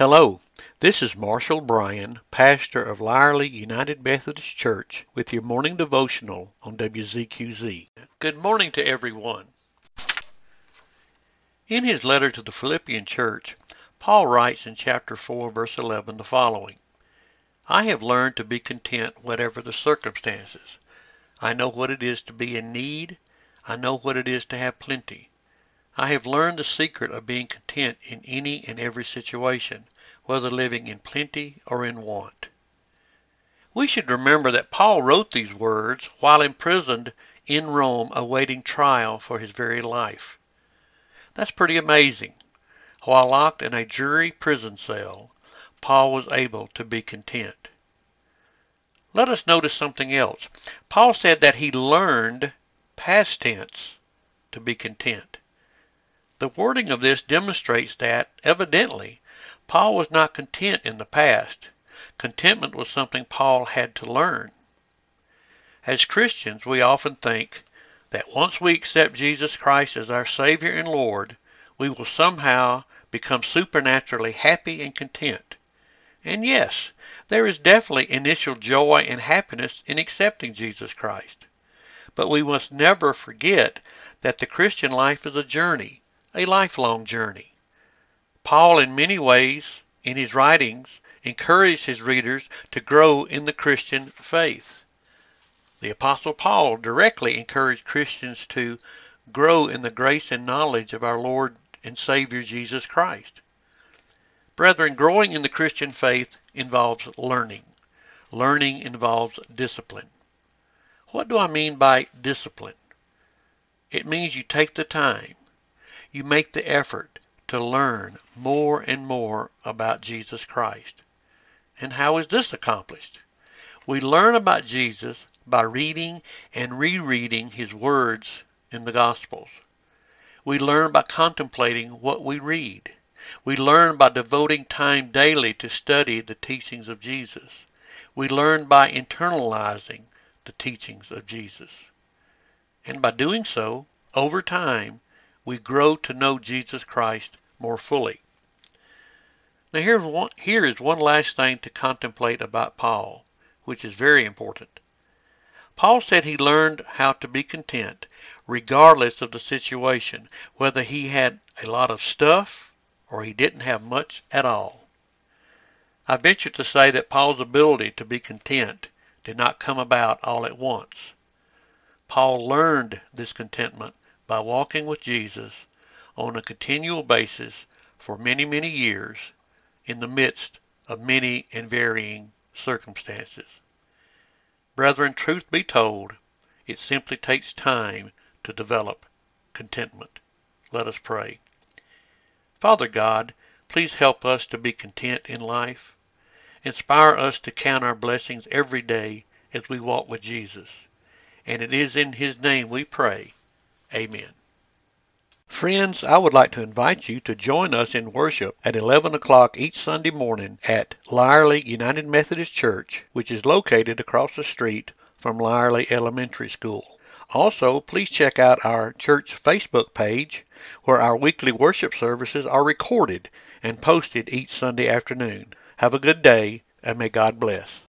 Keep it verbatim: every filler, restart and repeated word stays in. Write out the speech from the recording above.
Hello, this is Marshall Bryan, pastor of Lyerly United Methodist Church, with your morning devotional on W Z Q Z. Good morning to everyone. In his letter to the Philippian church, Paul writes in chapter four, verse eleven, the following: I have learned to be content whatever the circumstances. I know what it is to be in need. I know what it is to have plenty. I have learned the secret of being content in any and every situation, whether living in plenty or in want. We should remember that Paul wrote these words while imprisoned in Rome awaiting trial for his very life. That's pretty amazing. While locked in a dreary prison cell, Paul was able to be content. Let us notice something else. Paul said that he learned, past tense, to be content. The wording of this demonstrates that, evidently, Paul was not content in the past. Contentment was something Paul had to learn. As Christians, we often think that once we accept Jesus Christ as our Savior and Lord, we will somehow become supernaturally happy and content. And yes, there is definitely initial joy and happiness in accepting Jesus Christ. But we must never forget that the Christian life is a journey, a lifelong journey. Paul, in many ways, in his writings, encouraged his readers to grow in the Christian faith. The Apostle Paul directly encouraged Christians to grow in the grace and knowledge of our Lord and Savior Jesus Christ. Brethren, growing in the Christian faith involves learning. Learning involves discipline. What do I mean by discipline? It means you take the time, you make the effort to learn more and more about Jesus Christ. And how is this accomplished? We learn about Jesus by reading and rereading his words in the Gospels. We learn by contemplating what we read. We learn by devoting time daily to study the teachings of Jesus. We learn by internalizing the teachings of Jesus. And by doing so, over time, we grow to know Jesus Christ more fully. Now here's one, here is one last thing to contemplate about Paul, which is very important. Paul said he learned how to be content regardless of the situation, whether he had a lot of stuff or he didn't have much at all. I venture to say that Paul's ability to be content did not come about all at once. Paul learned this contentment by walking with Jesus on a continual basis for many, many years in the midst of many and varying circumstances. Brethren, truth be told, it simply takes time to develop contentment. Let us pray. Father God, please help us to be content in life. Inspire us to count our blessings every day as we walk with Jesus. And it is in his name we pray. Amen. Friends, I would like to invite you to join us in worship at eleven o'clock each Sunday morning at Lyerly United Methodist Church, which is located across the street from Lyerly Elementary School. Also, please check out our church Facebook page, where our weekly worship services are recorded and posted each Sunday afternoon. Have a good day, and may God bless.